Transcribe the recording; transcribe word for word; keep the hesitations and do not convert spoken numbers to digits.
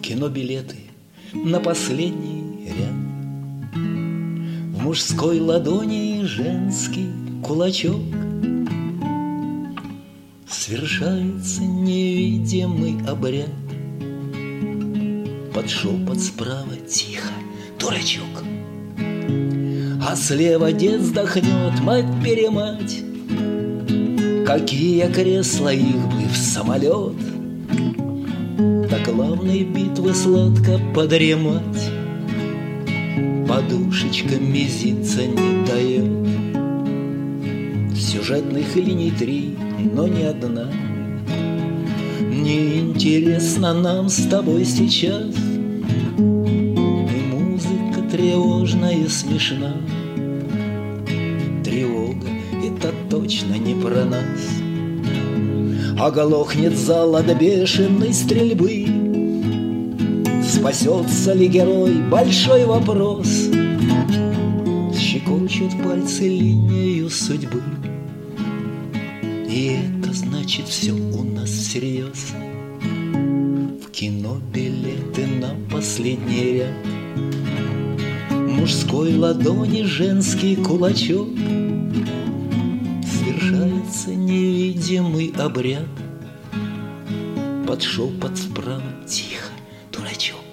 кинобилеты на последний ряд. В мужской ладони женский кулачок. Свершается невидимый обряд. Под шепот справа тихо: дурачок. А слева дед вздохнет: мать-перемать, какие кресла, их бы в самолет. До главной битвы сладко подремать. Подушечка мизинца не дает. Сюжетных линий три, но ни одна не интересна нам с тобой сейчас. И музыка тревожная и смешна. Тревога — это точно не про нас. Оглохнет зал от бешеной стрельбы. Спасется ли герой — большой вопрос. Щекочут пальцы линию судьбы. И это значит, все у нас всерьез. В кино билеты на последний ряд. Мужской ладони женский кулачок. Свершается невидимый обряд. Под шепот справа тихо: дурачок.